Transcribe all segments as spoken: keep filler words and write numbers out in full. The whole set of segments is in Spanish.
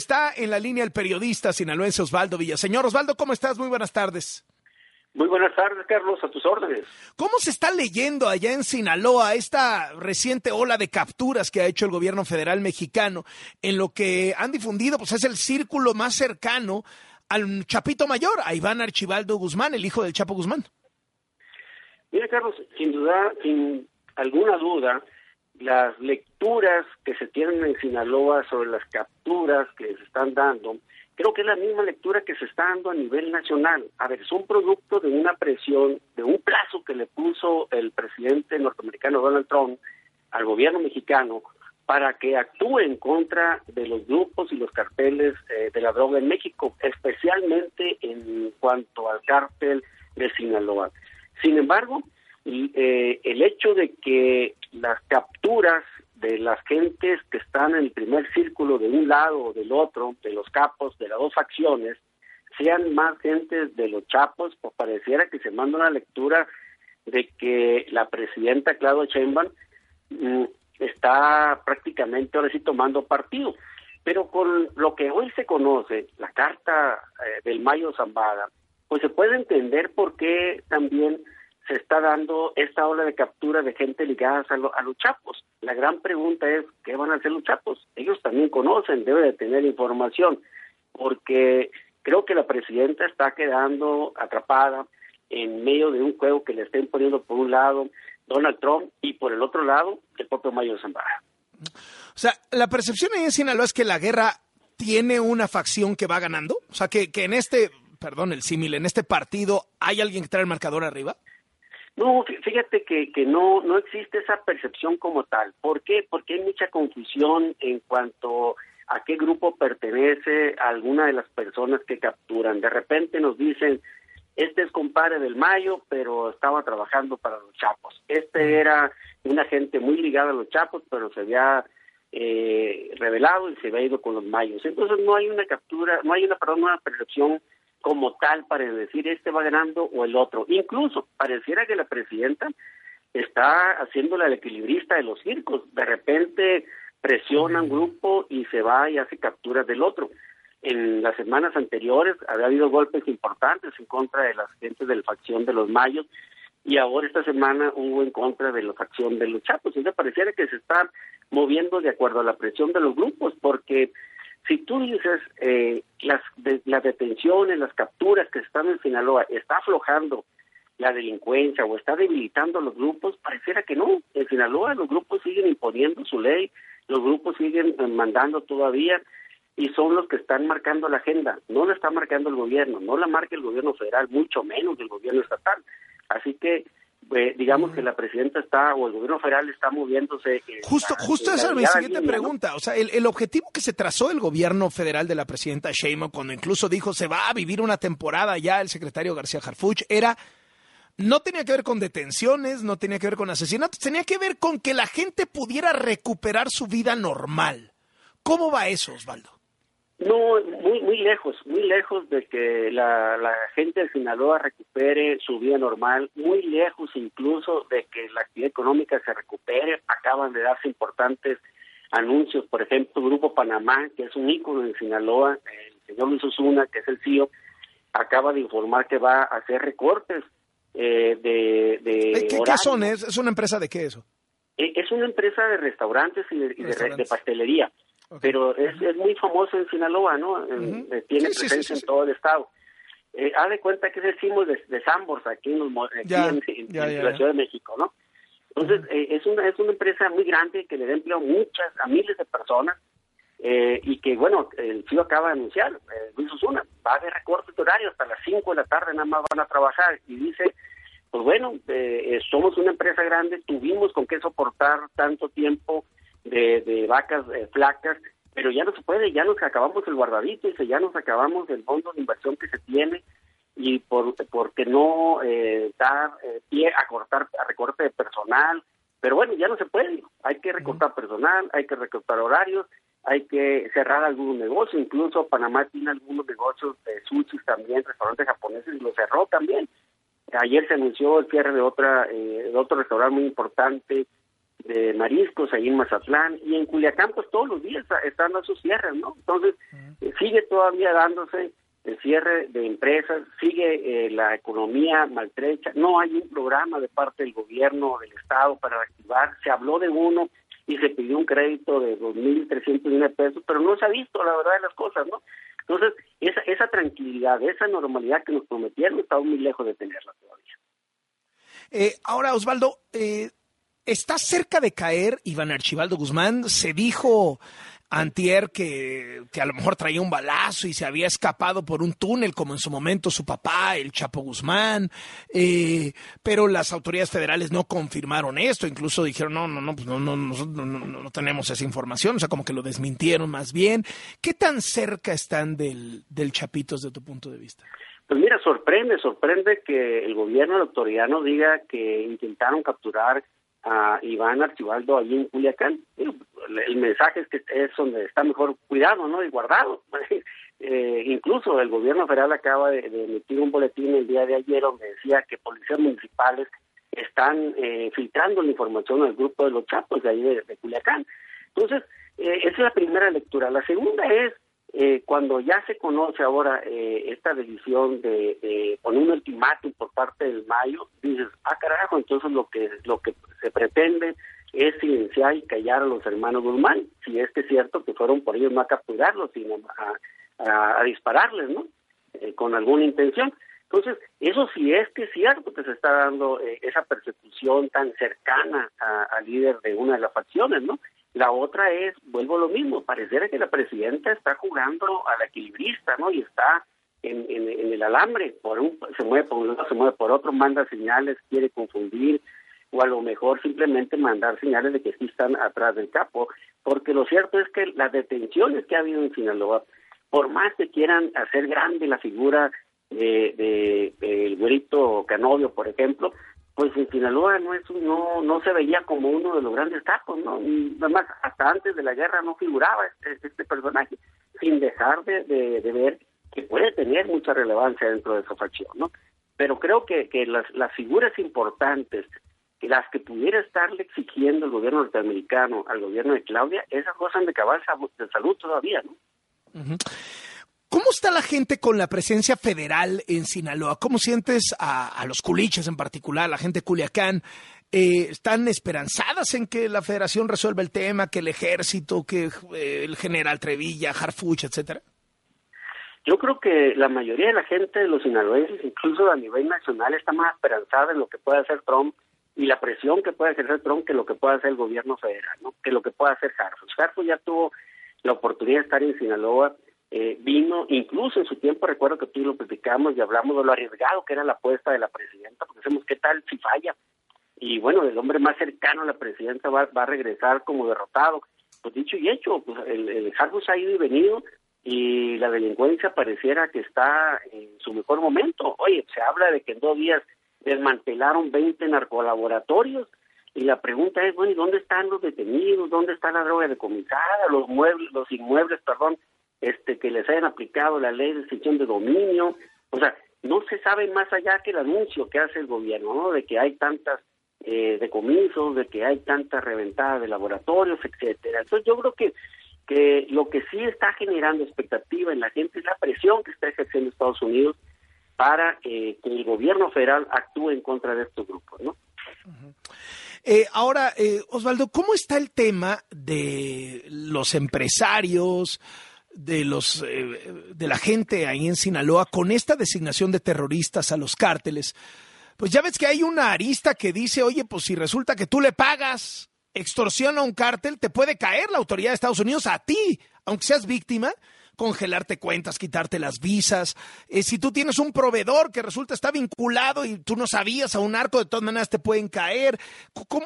está en la línea el periodista sinaloense Osvaldo Villaseñor. Osvaldo, ¿cómo estás? Muy buenas tardes. Muy buenas tardes, Carlos, a tus órdenes. ¿Cómo se está leyendo allá en Sinaloa esta reciente ola de capturas que ha hecho el gobierno federal mexicano? En lo que han difundido, pues es el círculo más cercano al Chapito Mayor, a Iván Archibaldo Guzmán, el hijo del Chapo Guzmán. Mira, Carlos, sin duda, sin alguna duda, las lecturas que se tienen en Sinaloa sobre las capturas que se están dando, creo que es la misma lectura que se está dando a nivel nacional. A ver, son producto de una presión, de un plazo que le puso el presidente norteamericano Donald Trump al gobierno mexicano para que actúe en contra de los grupos y los carteles eh, de la droga en México, especialmente en cuanto al cártel de Sinaloa. Sin embargo, y, eh, el hecho de que las capturas de las gentes que están en el primer círculo de un lado o del otro, de los capos de las dos facciones, sean más gentes de los chapos, pues pareciera que se manda una lectura de que la presidenta Claudia Sheinbaum mm, está prácticamente ahora sí tomando partido. Pero con lo que hoy se conoce, la carta eh, del Mayo Zambada, pues se puede entender por qué también se está dando esta ola de captura de gente ligada a, lo, a los chapos. La gran pregunta es, ¿qué van a hacer los chapos? Ellos también conocen, deben de tener información, porque creo que la presidenta está quedando atrapada en medio de un juego que le está imponiendo por un lado Donald Trump y por el otro lado el propio Mayo Zambada. O sea, la percepción ahí en Sinaloa es que la guerra tiene una facción que va ganando, o sea, que, que en este, perdón, el símil, en este partido hay alguien que trae el marcador arriba. No, fíjate que, que no, no existe esa percepción como tal. ¿Por qué? Porque hay mucha confusión en cuanto a qué grupo pertenece a alguna de las personas que capturan. De repente nos dicen, este es compadre del Mayo, pero estaba trabajando para los chapos. Este era una gente muy ligada a los chapos, pero se había eh, revelado y se había ido con los Mayos. Entonces no hay una captura, no hay una, perdón, una percepción como tal para decir este va ganando o el otro. Incluso pareciera que la presidenta está haciendo la equilibrista de los circos. De repente presiona un grupo y se va y hace capturas del otro. En las semanas anteriores había habido golpes importantes en contra de las gentes de la facción de los Mayos y ahora esta semana hubo en contra de la facción de los Chapos. Entonces pareciera que se está moviendo de acuerdo a la presión de los grupos, porque si tú dices eh, las, de, las detenciones, las capturas que están en Sinaloa, está aflojando la delincuencia o está debilitando los grupos, pareciera que no. En Sinaloa los grupos siguen imponiendo su ley, los grupos siguen eh, mandando todavía y son los que están marcando la agenda. No la está marcando el gobierno, no la marca el gobierno federal, mucho menos el gobierno estatal. Así que Eh, digamos que la presidenta está, o el gobierno federal está moviéndose. Eh, justo la, justo la, esa es mi la siguiente línea, pregunta. ¿No? O sea, el, el objetivo que se trazó el gobierno federal de la presidenta Sheinbaum, cuando incluso dijo se va a vivir una temporada ya el secretario García Harfuch, era, no tenía que ver con detenciones, no tenía que ver con asesinatos, tenía que ver con que la gente pudiera recuperar su vida normal. ¿Cómo va eso, Osvaldo? No, muy muy lejos, muy lejos de que la, la gente de Sinaloa recupere su vida normal, muy lejos incluso de que la actividad económica se recupere. Acaban de darse importantes anuncios, por ejemplo, el Grupo Panamá, que es un ícono en Sinaloa, el señor Luis Osuna, que es el C E O, acaba de informar que va a hacer recortes eh, de, de ¿Qué, ¿Qué son? ¿Es, ¿Es una empresa de qué eso? Es una empresa de restaurantes y de, y de, de pastelería. Okay. Pero es, es muy famoso en Sinaloa, ¿no? Uh-huh. eh, tiene sí, presencia sí, sí, sí. en todo el estado. Eh, haz de cuenta que es el símbolo de, de Sambors aquí, en, los, aquí ya, en, en, ya, en ya, la Ciudad ya. de México, ¿no? Entonces, uh-huh. eh, es una es una empresa muy grande que le da empleo a muchas, a miles de personas eh, y que, bueno, el C E O acaba de anunciar, eh, Luis Osuna, va a haber recortes de horario, hasta las cinco de la tarde nada más van a trabajar y dice, pues bueno, eh, somos una empresa grande, tuvimos con qué soportar tanto tiempo De, de vacas eh, flacas, pero ya no se puede, ya nos acabamos el guardadito, y ya nos acabamos el fondo de inversión que se tiene y por porque no eh, dar eh, pie a cortar, a recorte de personal, pero bueno, ya no se puede, hay que recortar personal, hay que recortar horarios, hay que cerrar algunos negocios, incluso Panamá tiene algunos negocios de sushis también, restaurantes japoneses, y lo cerró también. Ayer se anunció el cierre de otra eh, de otro restaurante muy importante de mariscos ahí en Mazatlán, y en Culiacán pues todos los días están a sus cierres, ¿no? Entonces uh-huh. sigue todavía dándose el cierre de empresas, sigue eh, la economía maltrecha, no hay un programa de parte del gobierno, del Estado para reactivar, se habló de uno y se pidió un crédito de dos mil trescientos millones de pesos, pero no se ha visto la verdad de las cosas, ¿no? Entonces, esa, esa tranquilidad, esa normalidad que nos prometieron, estamos muy lejos de tenerla todavía. Eh, ahora, Osvaldo, eh, está cerca de caer Iván Archibaldo Guzmán. Se dijo antier que, que a lo mejor traía un balazo y se había escapado por un túnel, como en su momento su papá, el Chapo Guzmán, eh, pero las autoridades federales no confirmaron esto, incluso dijeron, no, no, no, pues no, no, no, no, no, no tenemos esa información, o sea, como que lo desmintieron más bien. ¿Qué tan cerca están del, del Chapito desde tu punto de vista? Pues mira, sorprende, sorprende que el gobierno, la autoridad nos diga que intentaron capturar a Iván Archibaldo allí en Culiacán. El mensaje es que es donde está mejor cuidado, ¿no? Y guardado. eh, incluso el gobierno federal acaba de, de emitir un boletín el día de ayer donde decía que policías municipales están eh, filtrando la información al grupo de los Chapos de ahí de, de Culiacán. Entonces, eh, esa es la primera lectura. La segunda es Eh, cuando ya se conoce ahora eh, esta decisión de, de poner un ultimátum por parte del Mayo, dices, ah carajo, entonces lo que lo que se pretende es silenciar y callar a los hermanos Guzmán, si es que es cierto que fueron por ellos no a capturarlos, sino a, a, a dispararles, ¿no? Eh, con alguna intención. Entonces, eso sí es que es cierto que se está dando eh, esa persecución tan cercana al líder de una de las facciones, ¿no? La otra es, vuelvo a lo mismo, pareciera que la presidenta está jugando a la equilibrista, ¿no? Y está en, en, en el alambre, por un, se mueve por un lado, se mueve por otro, manda señales, quiere confundir, o a lo mejor simplemente mandar señales de que sí están atrás del capo, porque lo cierto es que las detenciones que ha habido en Sinaloa, por más que quieran hacer grande la figura de, de, de el güerito Canovio, por ejemplo, pues en Sinaloa no es no no se veía como uno de los grandes capos, ¿no? Además, hasta antes de la guerra no figuraba este, este personaje, sin dejar de, de, de ver que puede tener mucha relevancia dentro de esa facción, ¿no? Pero creo que, que las, las figuras importantes, que las que pudiera estarle exigiendo el gobierno norteamericano al gobierno de Claudia, esas gozan de cabal de salud todavía, ¿no? Uh-huh. ¿Cómo está la gente con la presencia federal en Sinaloa? ¿Cómo sientes a, a los culiches en particular, la gente de Culiacán? Eh, ¿Están esperanzadas en que la federación resuelva el tema, que el ejército, que eh, el general Trevilla, Harfuch, etcétera? Yo creo que la mayoría de la gente de los sinaloenses, incluso a nivel nacional, está más esperanzada en lo que puede hacer Trump y la presión que puede ejercer Trump que lo que puede hacer el gobierno federal, ¿no? Que lo que puede hacer Harfuch. Harfuch ya tuvo la oportunidad de estar en Sinaloa. Eh, vino, incluso en su tiempo, recuerdo que tú lo platicamos y hablamos de lo arriesgado que era la apuesta de la presidenta, porque decimos, ¿qué tal si falla? Y bueno, el hombre más cercano a la presidenta va, va a regresar como derrotado. Pues dicho y hecho, pues el, el Harfuch ha ido y venido y la delincuencia pareciera que está en su mejor momento. Oye, se habla de que en dos días desmantelaron veinte narcolaboratorios y la pregunta es, bueno, ¿y dónde están los detenidos? ¿Dónde está la droga decomisada? Los muebles, los inmuebles, perdón, este que les hayan aplicado la ley de extinción de dominio. O sea, no se sabe más allá que el anuncio que hace el gobierno, ¿no? De que hay tantas eh, decomisos, de que hay tantas reventadas de laboratorios, etcétera. Entonces yo creo que que lo que sí está generando expectativa en la gente es la presión que está ejerciendo Estados Unidos para eh, que el gobierno federal actúe en contra de estos grupos, ¿no? Uh-huh. Eh, ahora, eh, Osvaldo, ¿cómo está el tema de los empresarios, de los eh, de la gente ahí en Sinaloa con esta designación de terroristas a los cárteles? Pues ya ves que hay una arista que dice, oye, pues si resulta que tú le pagas extorsión a un cártel, te puede caer la autoridad de Estados Unidos a ti, aunque seas víctima, congelarte cuentas, quitarte las visas. Eh, si tú tienes un proveedor que resulta está vinculado y tú no sabías a un narco, de todas maneras te pueden caer. ¿Cómo,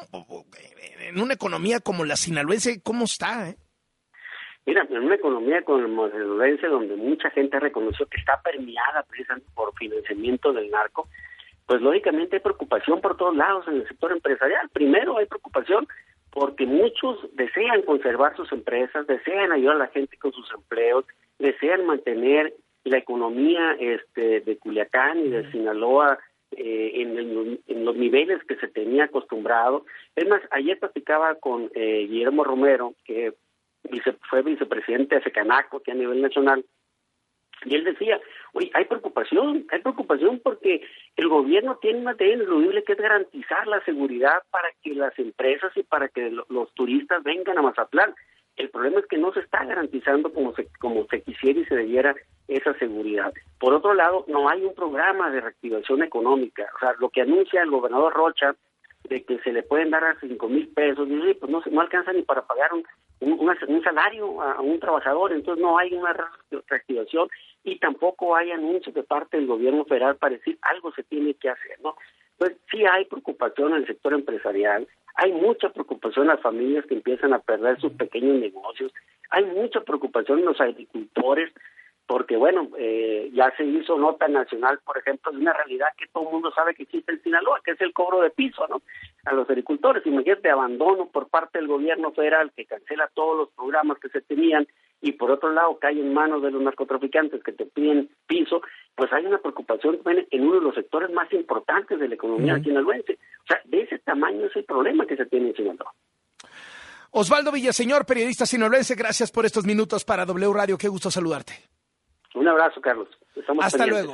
en una economía como la sinaloense, cómo está, eh? Mira, en una economía como la sinaloense, donde mucha gente reconoció que está permeada precisamente por financiamiento del narco, pues lógicamente hay preocupación por todos lados en el sector empresarial. Primero hay preocupación porque muchos desean conservar sus empresas, desean ayudar a la gente con sus empleos, desean mantener la economía este, de Culiacán y de Sinaloa eh, en, el, en los niveles que se tenía acostumbrado. Es más, ayer platicaba con eh, Guillermo Romero, que vice, fue vicepresidente de FECANACO, que a nivel nacional, Y él decía, oye, hay preocupación, hay preocupación porque el gobierno tiene una tarea ineludible que es garantizar la seguridad para que las empresas y para que lo, los turistas vengan a Mazatlán. El problema es que no se está garantizando como se, como se quisiera y se debiera esa seguridad. Por otro lado, no hay un programa de reactivación económica. O sea, lo que anuncia el gobernador Rocha de que se le pueden dar a cinco mil pesos, y, pues no, no alcanza ni para pagar un, un, una, un salario a, a un trabajador, entonces no hay una reactivación y tampoco hay anuncios de parte del gobierno federal para decir algo se tiene que hacer, ¿no? Pues sí hay preocupación en el sector empresarial, hay mucha preocupación en las familias que empiezan a perder sus pequeños negocios, hay mucha preocupación en los agricultores, porque bueno, eh, ya se hizo nota nacional, por ejemplo, de una realidad que todo el mundo sabe que existe en Sinaloa, que es el cobro de piso, ¿no? A los agricultores. Imagínate, abandono por parte del gobierno federal que cancela todos los programas que se tenían y por otro lado cae en manos de los narcotraficantes que te piden piso, pues hay una preocupación en uno de los sectores más importantes de la economía uh-huh. sinaloense. O sea, de ese tamaño es el problema que se tiene en Sinaloa. Osvaldo Villaseñor, periodista sinaloense, gracias por estos minutos para W Radio. Qué gusto saludarte. Un abrazo, Carlos. Estamos Hasta pendientes. luego.